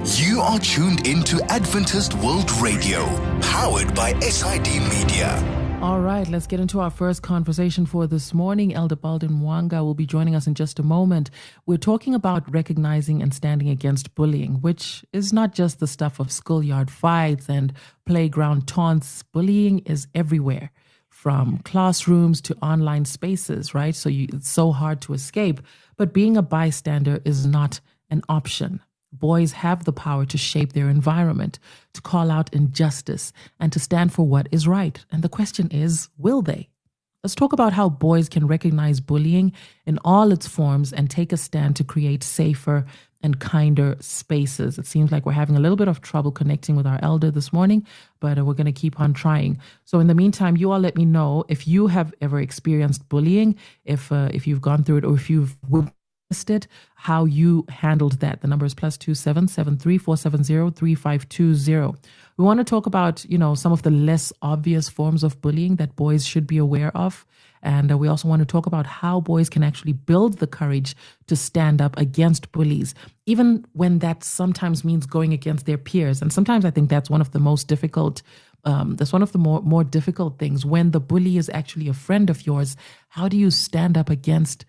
You are tuned into Adventist World Radio, powered by SID Media. All right, let's get into our first conversation for this morning. Elder Baldwin Mwanga will be joining us in just a moment. We're talking about recognizing and standing against bullying, which is not just the stuff of schoolyard fights and playground taunts. Bullying is everywhere, from classrooms to online spaces, right? So it's so hard to escape. But being a bystander is not an option. Boys have the power to shape their environment, to call out injustice, and to stand for what is right. And the question is, will they? Let's talk about how boys can recognize bullying in all its forms and take a stand to create safer and kinder spaces. It seems like we're having a little bit of trouble connecting with our elder this morning, but we're going to keep on trying. So in the meantime, you all let me know if you have ever experienced bullying, if you've gone through it, or if you've it, how you handled that. The number is +2 773 470 3520. We want to talk about, some of the less obvious forms of bullying that boys should be aware of. And we also want to talk about how boys can actually build the courage to stand up against bullies, even when that sometimes means going against their peers. And sometimes I think that's one of the most difficult that's one of the more difficult things. When the bully is actually a friend of yours, how do you stand up against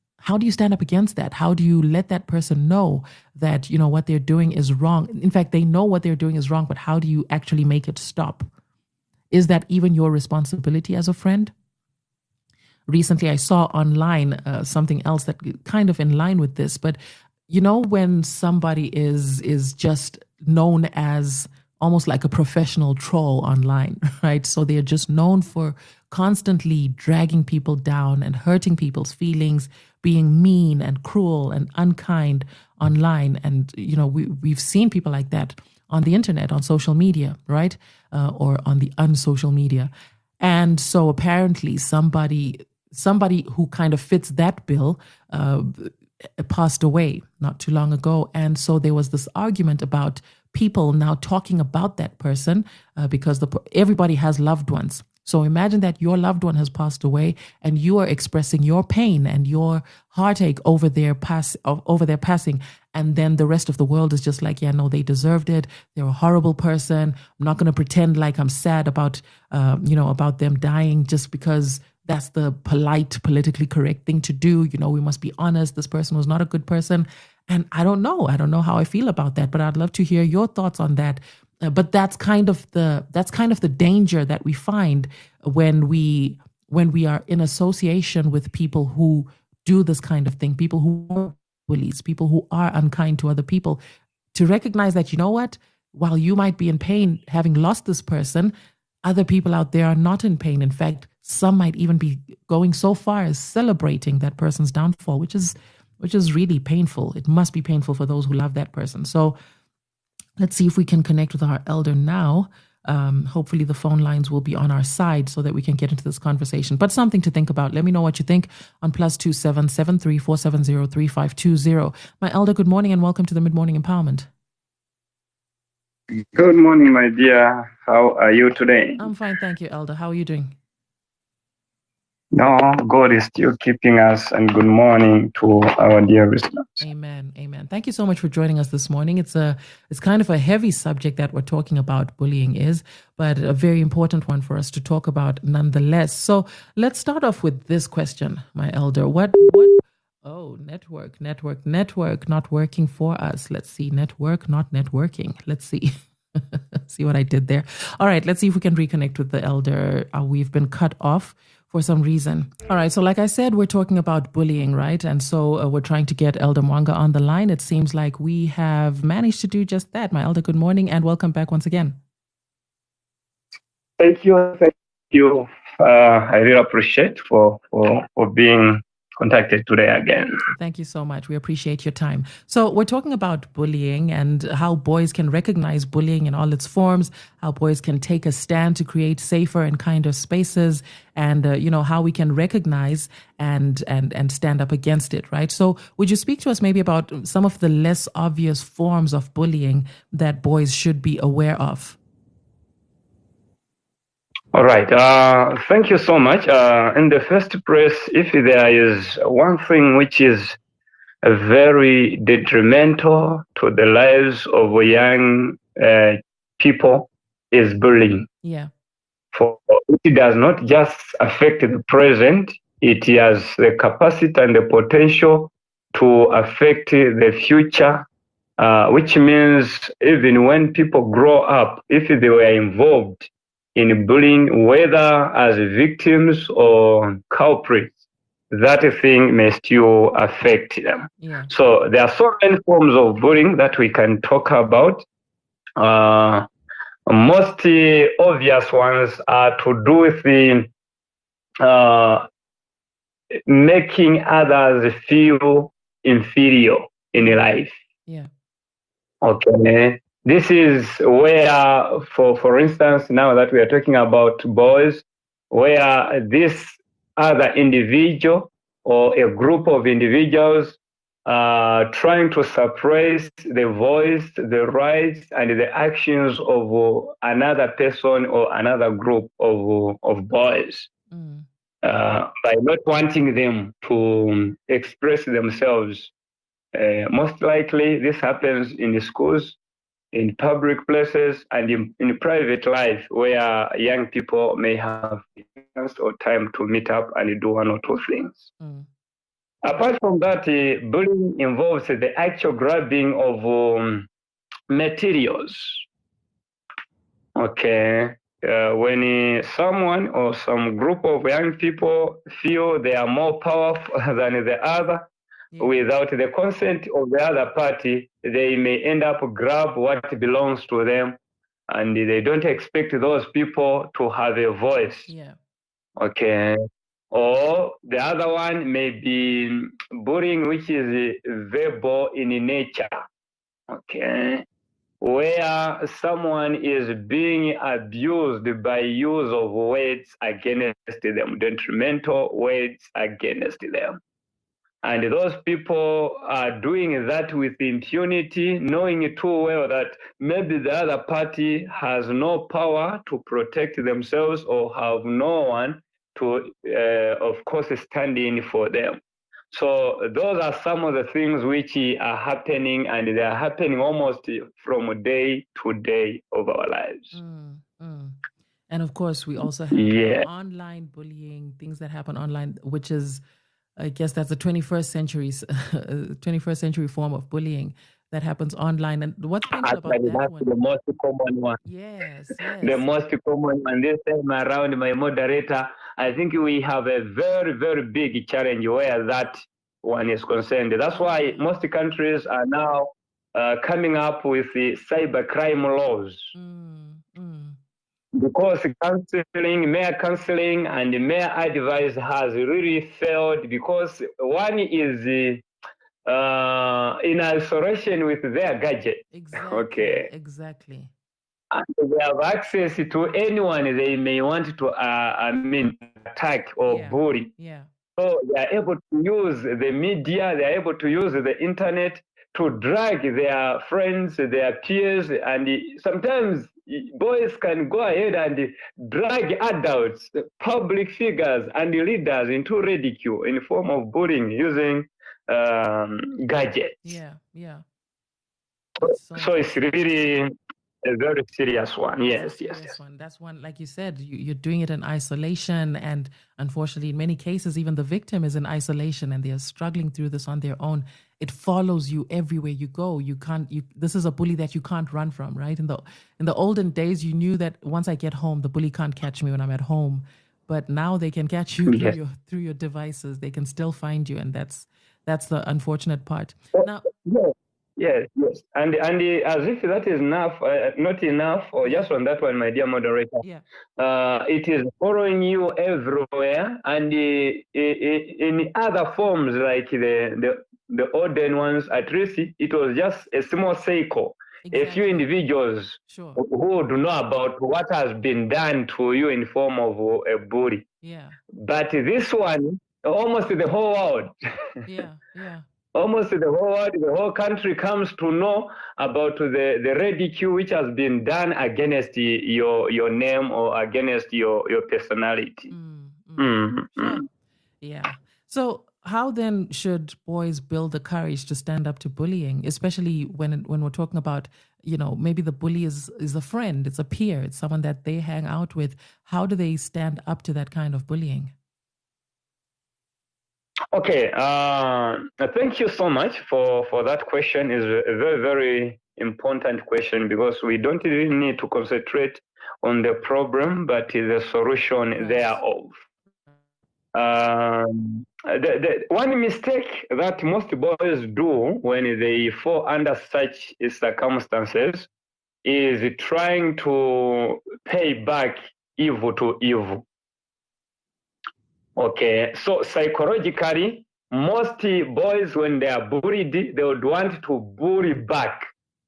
that? How do you let that person know that, what they're doing is wrong? In fact, they know what they're doing is wrong, but how do you actually make it stop? Is that even your responsibility as a friend? Recently, I saw online something else that kind of in line with this, but when somebody is just known as almost like a professional troll online, right? So they're just known for constantly dragging people down and hurting people's feelings, being mean and cruel and unkind online. And, we've seen people like that on the internet, on social media, right? Or on the unsocial media. And so apparently somebody who kind of fits that bill passed away not too long ago. And so there was this argument about people now talking about that person because everybody has loved ones. So imagine that your loved one has passed away and you are expressing your pain and your heartache over their passing. And then the rest of the world is just like, yeah, no, they deserved it. They're a horrible person. I'm not going to pretend like I'm sad about them dying just because that's the polite, politically correct thing to do. We must be honest. This person was not a good person. And I don't know how I feel about that, but I'd love to hear your thoughts on that. But that's kind of the danger that we find when we are in association with people who do this kind of thing, people who are bullies, people who are unkind to other people, to recognize that, while you might be in pain having lost this person, other people out there are not in pain. In fact, some might even be going so far as celebrating that person's downfall, which is really painful. It must be painful for those who love that person. So let's see if we can connect with our elder now. Hopefully the phone lines will be on our side so that we can get into this conversation. But something to think about. Let me know what you think on +2 773 470 3520. My elder, good morning and welcome to the Mid-Morning Empowerment. Good morning, my dear. How are you today? I'm fine, thank you, elder. How are you doing? No, God is still keeping us, and good morning to our dear listeners. Amen. Amen. Thank you so much for joining us this morning. It's kind of a heavy subject that we're talking about, bullying is, but a very important one for us to talk about nonetheless. So let's start off with this question, my elder. Network not working for us. Let's see. Network not networking. Let's see. See what I did there. All right. Let's see if we can reconnect with the elder. We've been cut off for some reason. All right. So like I said, we're talking about bullying, right? And so we're trying to get Elder Mwanga on the line. It seems like we have managed to do just that. My elder, good morning and welcome back once again. Thank you. I really appreciate for being contacted today again. Thank you so much. We appreciate your time. So we're talking about bullying and how boys can recognize bullying in all its forms, how boys can take a stand to create safer and kinder spaces, and how we can recognize and stand up against it, right? So would you speak to us maybe about some of the less obvious forms of bullying that boys should be aware of? All right. Thank you so much. In the first place, if there is one thing which is very detrimental to the lives of young people is bullying. Yeah. For it does not just affect the present, it has the capacity and the potential to affect the future, which means even when people grow up, if they were involved in bullying, whether as victims or culprits, that thing may still affect them. Yeah. So there are so many forms of bullying that we can talk about. Most obvious ones are to do with the making others feel inferior in life. Yeah. Okay. This is where, for instance, now that we are talking about boys, where this other individual or a group of individuals trying to suppress the voice, the rights, and the actions of another person or another group of boys. Mm. By not wanting them to express themselves. Most likely, this happens in the schools, in public places, and in private life, where young people may have chance or time to meet up and do one or two things. Mm. Apart from that, bullying involves the actual grabbing of materials. Okay. When someone or some group of young people feel they are more powerful than the other, without the consent of the other party, they may end up grab what belongs to them, and they don't expect those people to have a voice. Yeah. Okay. Or the other one may be bullying, which is verbal in nature. Okay. Where someone is being abused by use of words against them, detrimental words against them. And those people are doing that with impunity, knowing too well that maybe the other party has no power to protect themselves or have no one to, of course, stand in for them. So those are some of the things which are happening, and they are happening almost from day to day of our lives. And of course, we also have online bullying, things that happen online, which is, I guess that's the 21st century form of bullying that happens online. And what's painful about that that's one? The most common one. Yes. The most common one. This time around, my moderator, I think we have a very, very big challenge where that one is concerned. That's why most countries are now coming up with the cybercrime laws. Because mere counseling and mere advice has really failed, because one is in isolation with their gadget. Exactly. Exactly. And they have access to anyone they may want to, attack or bully. Yeah. So they are able to use the media, they are able to use the internet to drag their friends, their peers, and sometimes boys can go ahead and drag adults, public figures, and leaders into ridicule in the form of bullying using gadgets. Yeah. So it's really a very serious one. Yes. That's one, like you said, you're doing it in isolation, and unfortunately, in many cases, even the victim is in isolation and they are struggling through this on their own. It follows you everywhere you go. This is a bully that you can't run from, right? In the olden days, you knew that once I get home, the bully can't catch me when I'm at home. But now they can catch you through your devices. They can still find you, and that's the unfortunate part. Now. Yes. And as if that is enough, not enough, or just on that one, my dear moderator. It is following you everywhere, and in other forms like the olden ones, at least it was just a small cycle. Exactly. A few individuals who do know about what has been done to you in form of a bully. Yeah. But this one, almost the whole world. Yeah. Almost the whole world, the whole country comes to know about the ridicule which has been done against your name or against your personality. Sure. Yeah. So how then should boys build the courage to stand up to bullying, especially when we're talking about, maybe the bully is a friend, it's a peer, it's someone that they hang out with. How do they stand up to that kind of bullying? Okay, thank you so much for that question. It's a very, very important question because we don't really need to concentrate on the problem, but the solution thereof. The one mistake that most boys do when they fall under such circumstances is trying to pay back evil to evil. Okay, so psychologically, most boys, when they are bullied, they would want to bully back.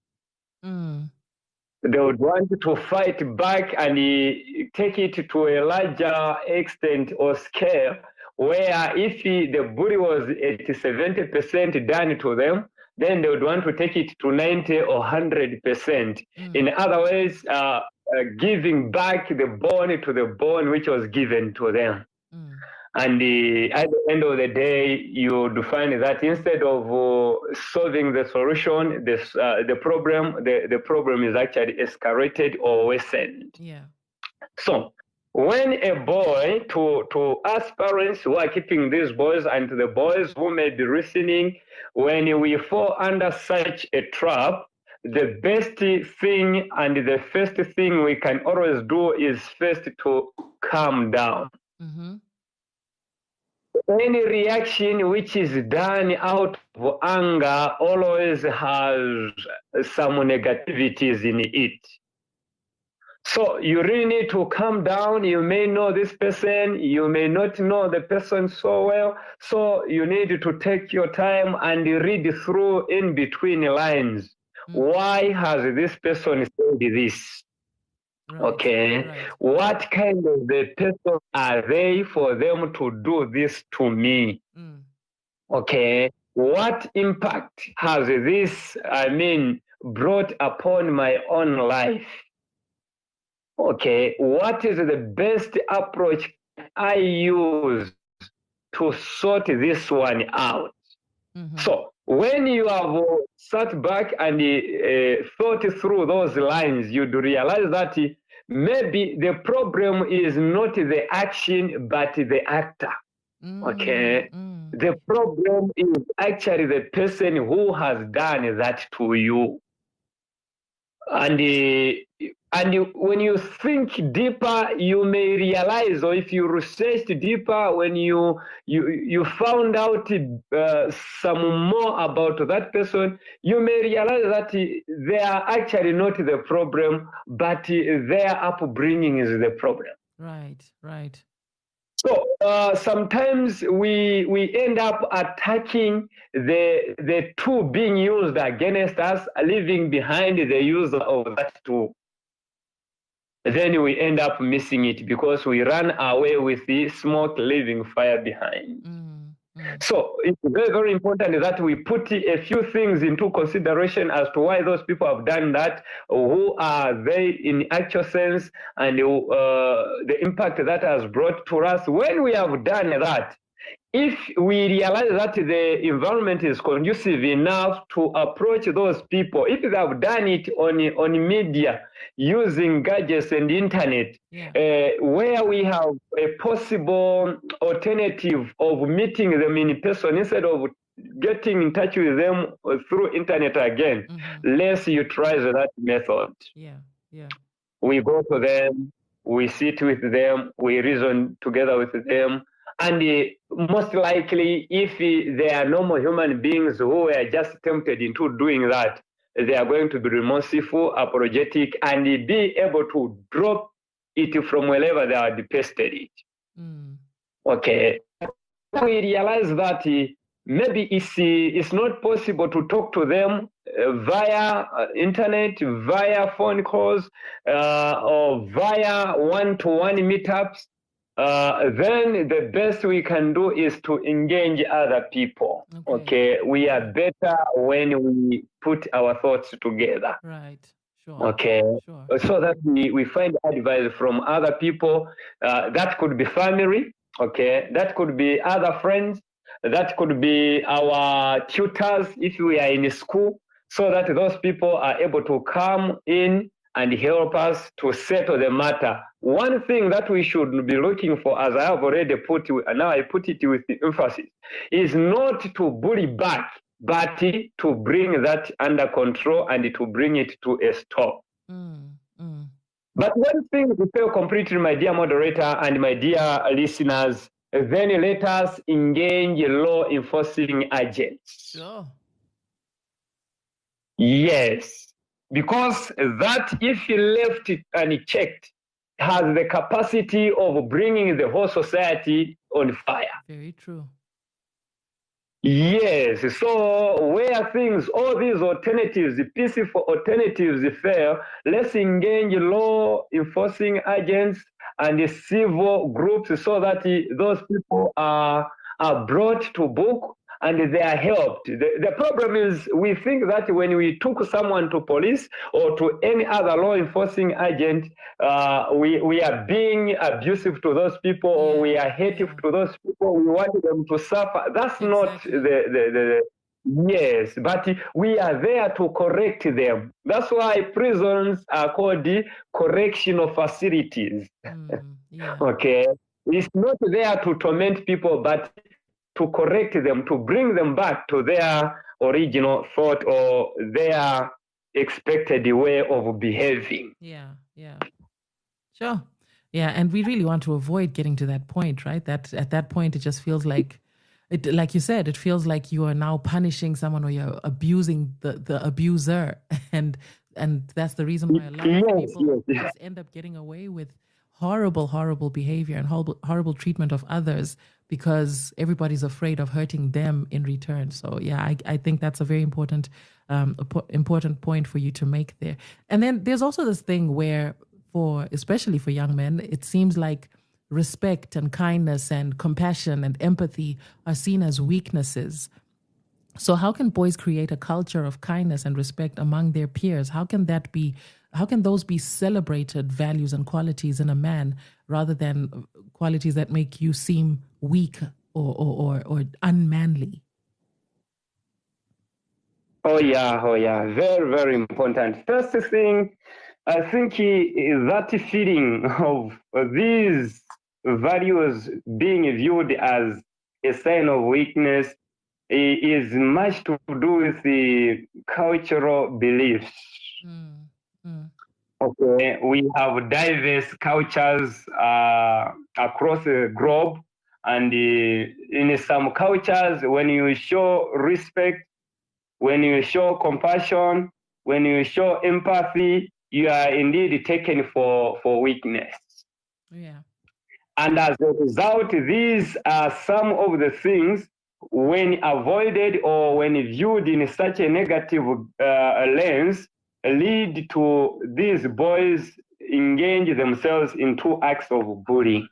They would want to fight back and take it to a larger extent or scale, where if the bully was at 70% done to them, then they would want to take it to 90 or 100%. In other words, giving back the bone to the bone which was given to them. And at the end of the day, you would find that instead of solving the solution, the problem is actually escalated or worsened. Yeah. So when a boy, to us parents who are keeping these boys and to the boys who may be listening, when we fall under such a trap, the best thing and the first thing we can always do is first to calm down. Mm-hmm. Any reaction which is done out of anger always has some negativities in it. So you really need to calm down. You may know this person, you may not know the person so well. So you need to take your time and read through in between lines. Why has this person said this? Right, okay, right. What kind of the person are they for them to do this to me? Okay, what impact has this, brought upon my own life? Okay, what is the best approach I use to sort this one out? Mm-hmm. So when you have sat back and thought through those lines, you'd realize that maybe the problem is not the action, but the actor. Okay? The problem is actually the person who has done that to you. And when you think deeper, you may realize, or if you research deeper, when you found out some more about that person, you may realize that they are actually not the problem, but their upbringing is the problem. Right, right. So sometimes we end up attacking the tool being used against us, leaving behind the user of that tool. Then we end up missing it because we run away with the smoke, leaving fire behind. So it's very, very important that we put a few things into consideration as to why those people have done that, who are they in actual sense, and the impact that has brought to us. When we have done that, if we realize that the environment is conducive enough to approach those people, if they have done it on media using gadgets and internet, where we have a possible alternative of meeting them in person instead of getting in touch with them through internet again, let's utilize that method. We go to them, we sit with them, we reason together with them. And most likely, if they are normal human beings who are just tempted into doing that, they are going to be remorseful, apologetic, and be able to drop it from wherever they are pasted it. Okay. We realize that maybe it's not possible to talk to them via internet, via phone calls, or via one-to-one meetups. Then the best we can do is to engage other people. Okay. We are better when we put our thoughts together. Right. Sure. Okay. Sure. So that we find advice from other people. That could be family. Okay. That could be other friends. That could be our tutors if we are in school, so that those people are able to come in and help us to settle the matter. One thing that we should be looking for, as I have already put, now I put it with emphasis, is not to bully back, but to bring that under control and to bring it to a stop. But one thing to fail completely, my dear moderator and my dear listeners, then let us engage law enforcing agents. Sure. Yes, because that, if left unchecked, has the capacity of bringing the whole society on fire. Very true. Yes, so where things, all these alternatives, the peaceful alternatives fail, let's engage law enforcing agents and the civil groups so that those people are brought to book and they are helped. The problem is we think that when we took someone to police or to any other law enforcing agent, we are being abusive to those people or we are hateful to those people. We want them to suffer. That's not the yes, but we are there to correct them. That's why prisons are called the correctional facilities. Okay, it's not there to torment people, but to correct them, to bring them back to their original thought or their expected way of behaving. Yeah. Sure. Yeah, and we really want to avoid getting to that point, right? That at that point, it just feels like, like you said, it feels like you are now punishing someone or you're abusing the abuser. And that's the reason why a lot of people just end up getting away with horrible behavior and horrible treatment of others because everybody's afraid of hurting them in return. So yeah, I think that's a very important point for you to make there. And then there's also this thing where, especially for young men, it seems like respect and kindness and compassion and empathy are seen as weaknesses. So how can boys create a culture of kindness and respect among their peers? How can those be celebrated values and qualities in a man rather than qualities that make you seem weak or unmanly? Oh yeah. Very, very important. First thing, I think that feeling of these values being viewed as a sign of weakness is much to do with the cultural beliefs. Okay, we have diverse cultures across the globe, and in some cultures, when you show respect, when you show compassion, when you show empathy, you are indeed taken for weakness. Yeah. And as a result, these are some of the things, when avoided or when viewed in such a negative lens, lead to these boys engage themselves in 2 acts of bullying.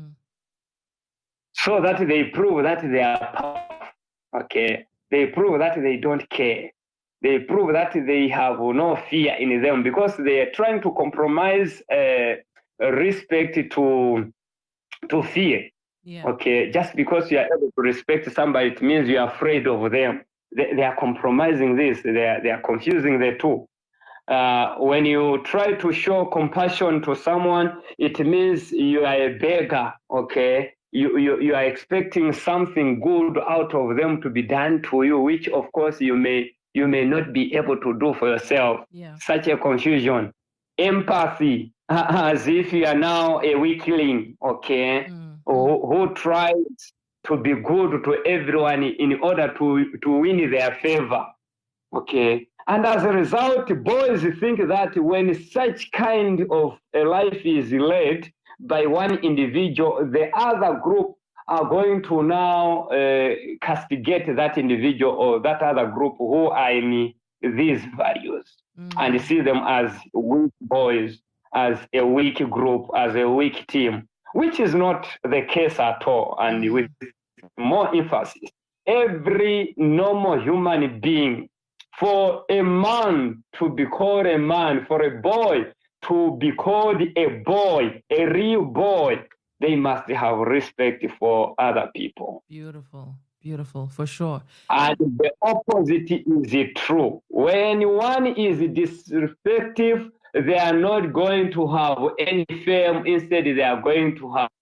So that they prove that they are powerful. Okay. They prove that they don't care. They prove that they have no fear in them because they are trying to compromise respect to fear. Yeah. Okay, just because you are able to respect somebody, it means you are afraid of them. They are compromising this. They are confusing the two. When you try to show compassion to someone, it means you are a beggar. Okay, you are expecting something good out of them to be done to you, which of course you may not be able to do for yourself. Yeah. Such a confusion. Empathy, as if you are now a weakling. Okay. Who tries to be good to everyone in order to win their favor. Okay. And as a result, boys think that when such kind of a life is led by one individual, the other group are going to now castigate that individual or that other group who are in these values and see them as weak boys, as a weak group, as a weak team, which is not the case at all. And with more emphasis, every normal human being, for a man to be called a man, for a boy to be called a boy, a real boy, they must have respect for other people. Beautiful. Beautiful, for sure. And the opposite is true. When one is disrespectful, they are not going to have any fame. Instead, they are going to have.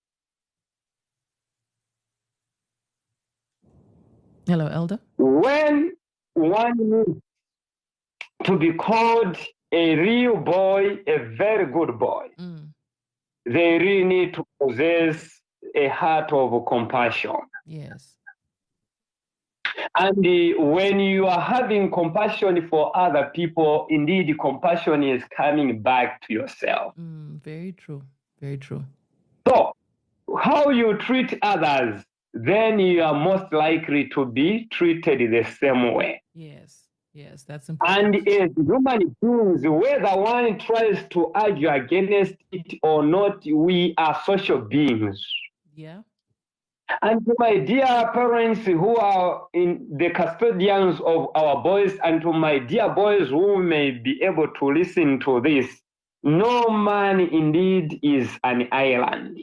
Hello, Elder. When one needs to be called a real boy, a very good boy, they really need to possess a heart of compassion. Yes. And when you are having compassion for other people, indeed, compassion is coming back to yourself. Very true. Very true. So, how you treat others, then you are most likely to be treated the same way. Yes. Yes, that's important. And as human beings, whether one tries to argue against it or not, we are social beings. Yeah. And to my dear parents who are in the custodians of our boys, and to my dear boys who may be able to listen to this, no man indeed is an island.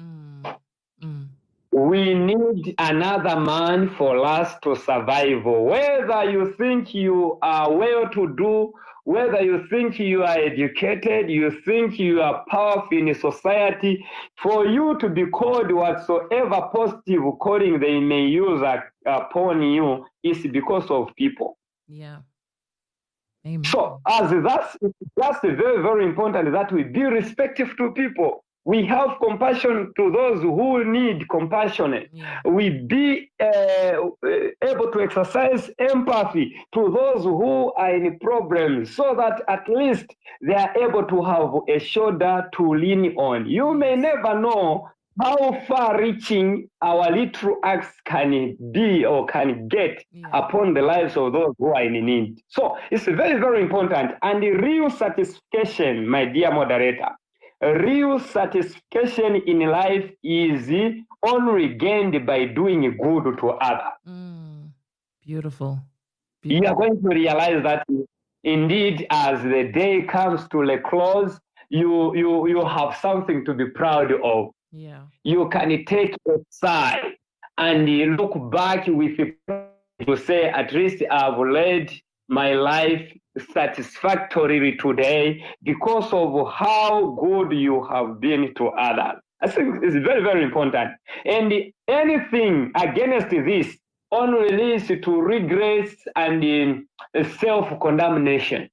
We need another man for us to survive. Whether you think you are well-to-do, whether you think you are educated, you think you are powerful in society, for you to be called whatsoever positive calling they may use upon you is because of people. Yeah. Amen. So that's very, very important that we be respectful to people. We have compassion to those who need compassion. Yeah. We be able to exercise empathy to those who are in problems, so that at least they are able to have a shoulder to lean on. You may never know how far-reaching our little acts can be or can get upon the lives of those who are in need. So it's very, very important. And the real satisfaction, my dear moderator, real satisfaction in life is only gained by doing good to others. Beautiful. You are going to realize that indeed, as the day comes to a close, you have something to be proud of. Yeah. You can take a sigh and look back with to say, at least I've led my life satisfactorily today because of how good you have been to others. I think it's very, very important. And anything against this only leads to regrets and self-condemnation.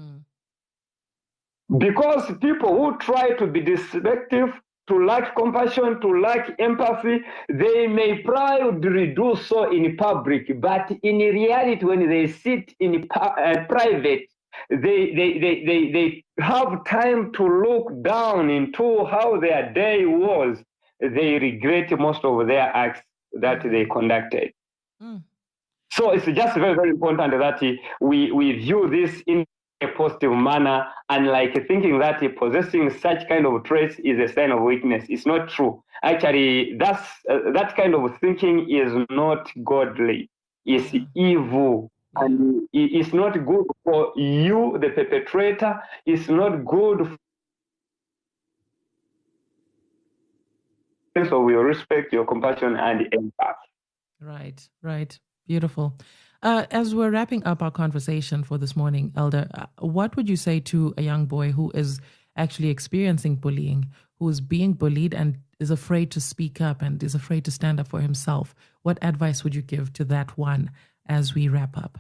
Because people who try to be destructive, to lack compassion, to lack empathy, they may proudly do so in public, but in reality, when they sit in private, they have time to look down into how their day was. They regret most of their acts that they conducted. So it's just very, very important that we view this in a positive manner, and like thinking that possessing such kind of traits is a sign of weakness. It's not true. Actually, that kind of thinking is not godly. It's evil. And it's not good for you, the perpetrator. It's not good. So we respect your compassion and empathy. Right. Beautiful. As we're wrapping up our conversation for this morning, Elder, what would you say to a young boy who is actually experiencing bullying, who is being bullied and is afraid to speak up and is afraid to stand up for himself? What advice would you give to that one as we wrap up?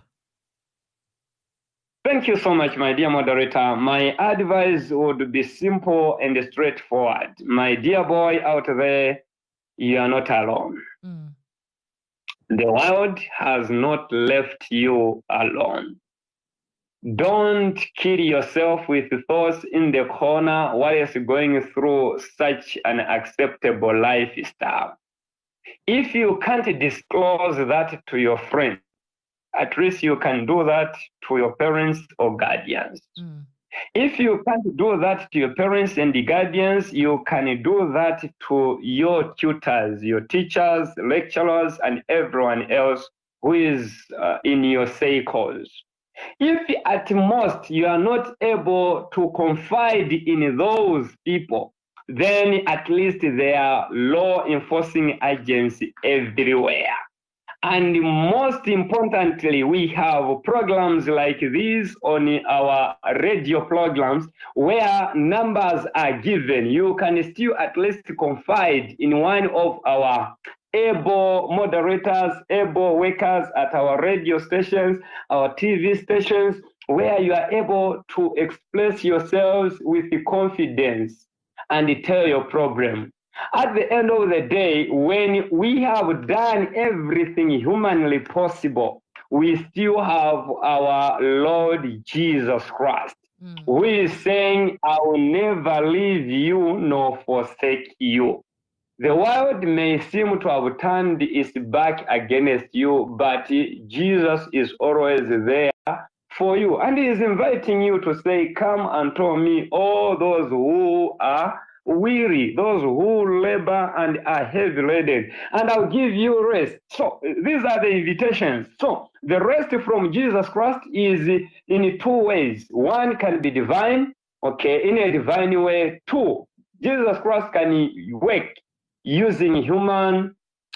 Thank you so much, my dear moderator. My advice would be simple and straightforward. My dear boy out there, you are not alone. The world has not left you alone. Don't kill yourself with thoughts in the corner whilst going through such an acceptable lifestyle. If you can't disclose that to your friends, at least you can do that to your parents or guardians. If you can't do that to your parents and the guardians, you can do that to your tutors, your teachers, lecturers, and everyone else who is in your circles. If at most you are not able to confide in those people, then at least there are law enforcing agents everywhere. And most importantly, we have programs like these on our radio programs where numbers are given. You can still at least confide in one of our able moderators, able workers at our radio stations, our TV stations, where you are able to express yourselves with confidence and tell your problem. At the end of the day, when we have done everything humanly possible, we still have our Lord Jesus Christ, who is saying, I will never leave you nor forsake you. The world may seem to have turned its back against you, but Jesus is always there for you. And he is inviting you to say, come unto me, all those who are weary, those who labor and are heavy laden, and I'll give you rest. So these are the invitations. So the rest from Jesus Christ is in two ways. One can be divine, in a divine way. Two, Jesus Christ can work using human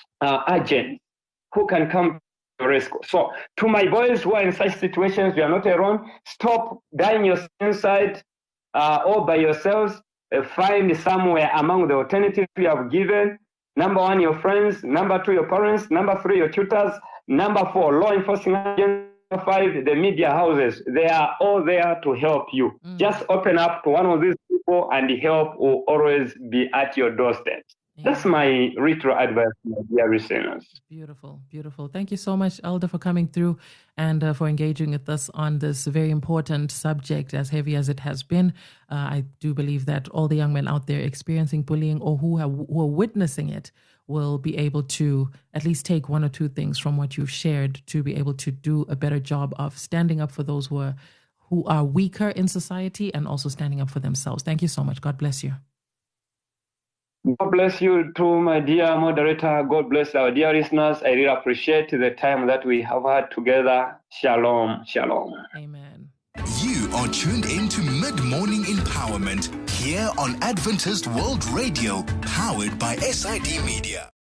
agents who can come to rescue. So to my boys who are in such situations, you are not alone. Stop dying yourself inside all by yourselves. Find somewhere among the alternatives you have given. Number one, your friends. Number two, your parents. Number three, your tutors. Number four, law enforcement agents. Number five, the media houses. They are all there to help you. Just open up to one of these people and help will always be at your doorstep. That's my retro advice, my dear listeners. Beautiful, beautiful. Thank you so much, Elder, for coming through and for engaging with us on this very important subject, as heavy as it has been. I do believe that all the young men out there experiencing bullying or who are witnessing it will be able to at least take one or two things from what you've shared to be able to do a better job of standing up for those who are weaker in society and also standing up for themselves. Thank you so much. God bless you. God bless you too, my dear moderator. God bless our dear listeners. I really appreciate the time that we have had together. Shalom, shalom. Amen. You are tuned in to Mid-Morning Empowerment here on Adventist World Radio, powered by SID Media.